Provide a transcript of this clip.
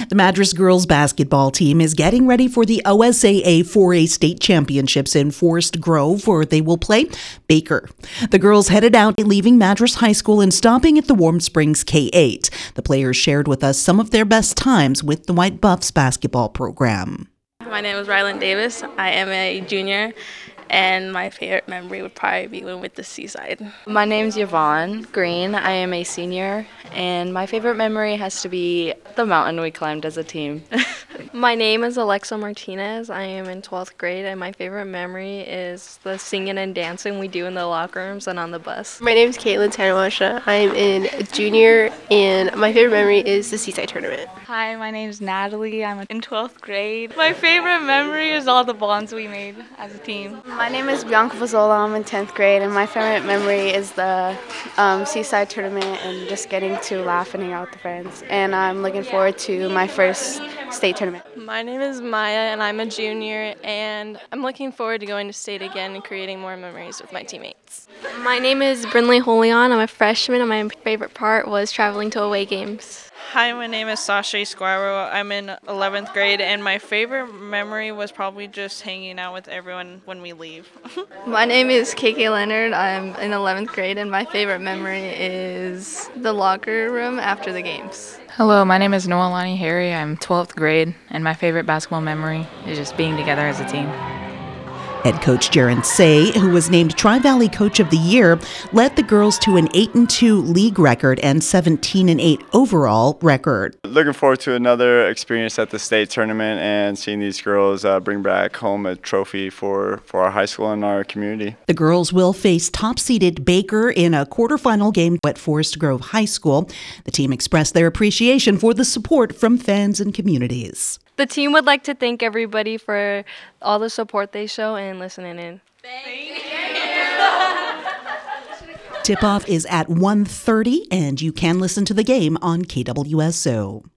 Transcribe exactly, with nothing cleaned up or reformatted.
The Madras girls basketball team is getting ready for the O S A A four A state championships in Forest Grove, where they will play Baker. The girls headed out, leaving Madras High School and stopping at the Warm Springs K eight. The players shared with us some of their best times with the White Buffs basketball program. My name is Rylan Davis. I am a junior, and my favorite memory would probably be when with the Seaside. My name is Yvonne Green. I am a senior, and my favorite memory has to be the mountain we climbed as a team. My name is Alexa Martinez. I am in twelfth grade, and my favorite memory is the singing and dancing we do in the locker rooms and on the bus. My name is Caitlin Tanawasha. I am in junior, and my favorite memory is the Seaside tournament. Hi, my name is Natalie. I'm in twelfth grade. My favorite memory is all the bonds we made as a team. My name is Bianca Fazzola. I'm in tenth grade, and my favorite memory is the um, Seaside tournament and just getting to laugh and hang out with the friends. And I'm looking forward to my first state tournament. My name is Maya, and I'm a junior, and I'm looking forward to going to state again and creating more memories with my teammates. My name is Brinley Holion. I'm a freshman, and my favorite part was traveling to away games. Hi, my name is Sasha Esquiro. I'm in eleventh grade, and my favorite memory was probably just hanging out with everyone when we leave. My name is K K Leonard. I'm in eleventh grade, and my favorite memory is the locker room after the games. Hello, my name is Noelani Harry. I'm twelfth grade, and my favorite basketball memory is just being together as a team. Head coach Jaron Say, who was named Tri-Valley Coach of the Year, led the girls to an eight and two league record and seventeen and eight overall record. Looking forward to another experience at the state tournament and seeing these girls uh, bring back home a trophy for, for our high school and our community. The girls will face top-seeded Baker in a quarterfinal game at Forest Grove High School. The team expressed their appreciation for the support from fans and communities. The team would like to thank everybody for all the support they show and listening in. Thank you. Tip-off is at one thirty, and you can listen to the game on K W S O.